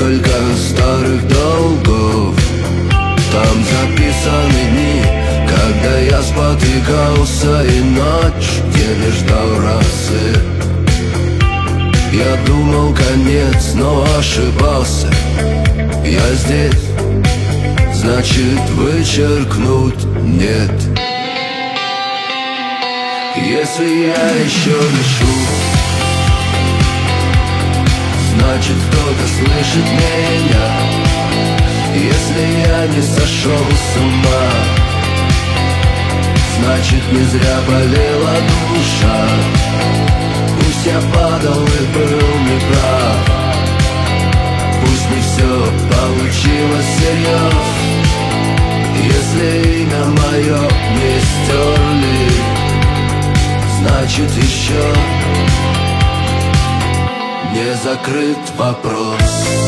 несколько старых долгов. Там записаны дни, когда я спотыкался, и ночь, где не ждал росы. Я думал конец, но ошибался. Я здесь, значит вычеркнуть нет. Если я еще дышу, значит кто-то слышит меня. Если я не сошел с ума, значит не зря болела душа. Пусть я падал и был неправ, пусть не все получилось всерьез. Если имя мое не стерли, значит еще не закрыт вопрос.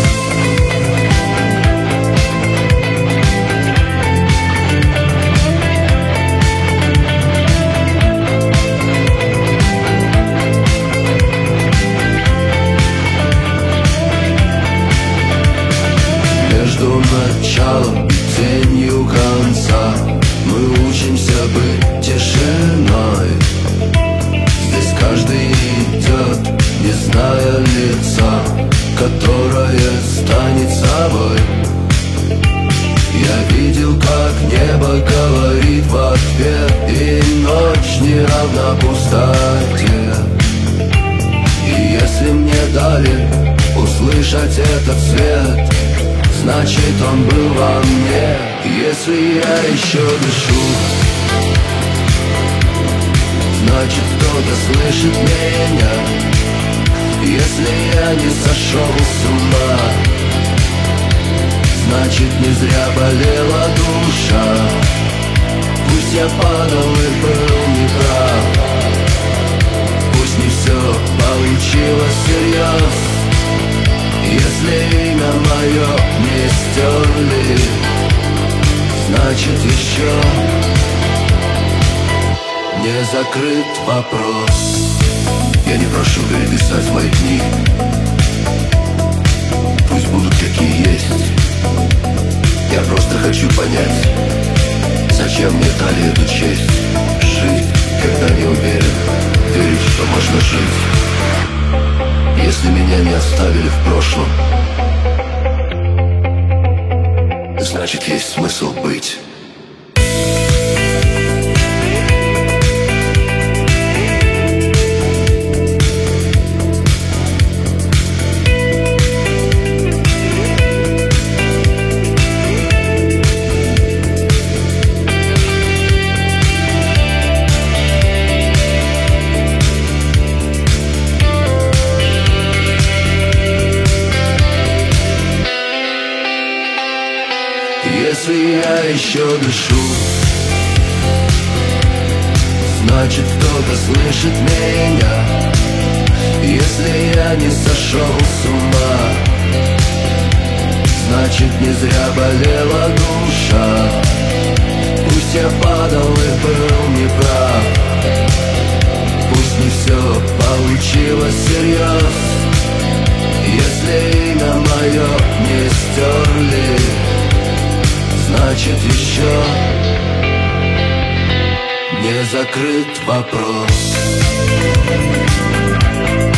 Между началом и тенью конца мы учимся быть тишиной. Здесь каждый идет, не зная лица, которое станет собой. Я видел, как небо говорит в ответ, и ночь не равна пустоте. И если мне дали услышать этот свет, значит он был во мне. Если я еще дышу, значит кто-то слышит меня. Если я не сошел с ума, значит не зря болела душа. Пусть я падал и был неправ, пусть не все получилось всерьез. Если имя мое не стерли, значит еще не закрыт вопрос. Я не прошу переписать мои книги, пусть будут какие есть. Я просто хочу понять, зачем мне дали эту честь. Жить, когда не уверен, верить, что можно жить. Если меня не оставили в прошлом, значит есть смысл быть. Если я еще дышу, значит кто-то слышит меня. Если я не сошел с ума, значит не зря болела душа. Пусть я падал и был неправ, пусть не все получилось всерьез. Если имя мое не стерли, значит еще не закрыт вопрос.